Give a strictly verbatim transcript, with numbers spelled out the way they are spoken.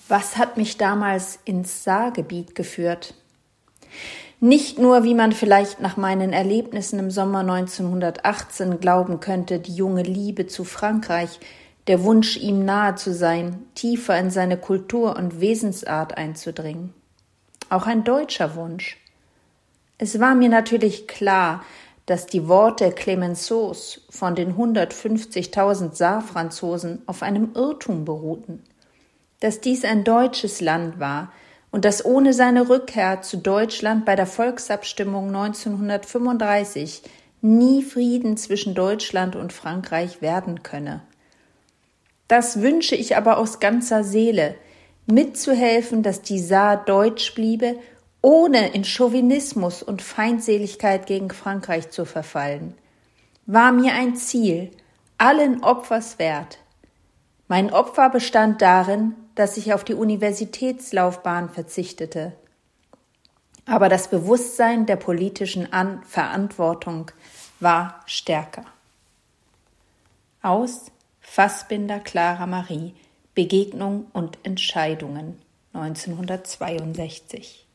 Was hat mich damals ins Saargebiet geführt? Nicht nur, wie man vielleicht nach meinen Erlebnissen im Sommer neunzehnhundertachtzehn glauben könnte, die junge Liebe zu Frankreich, der Wunsch, ihm nahe zu sein, tiefer in seine Kultur und Wesensart einzudringen. Auch ein deutscher Wunsch. Es war mir natürlich klar, dass die Worte Clemenceaus von den hundertfünfzigtausend Saarfranzosen auf einem Irrtum beruhten, dass dies ein deutsches Land war und dass ohne seine Rückkehr zu Deutschland bei der Volksabstimmung neunzehnhundertfünfunddreißig nie Frieden zwischen Deutschland und Frankreich werden könne. Das wünsche ich aber aus ganzer Seele, mitzuhelfen, dass die Saar deutsch bliebe, ohne in Chauvinismus und Feindseligkeit gegen Frankreich zu verfallen. War mir ein Ziel, allen Opfers wert. Mein Opfer bestand darin, dass ich auf die Universitätslaufbahn verzichtete. Aber das Bewusstsein der politischen An- Verantwortung war stärker. Aus Fassbinder Clara Marie, Begegnung und Entscheidungen, neunzehnhundertzweiundsechzig.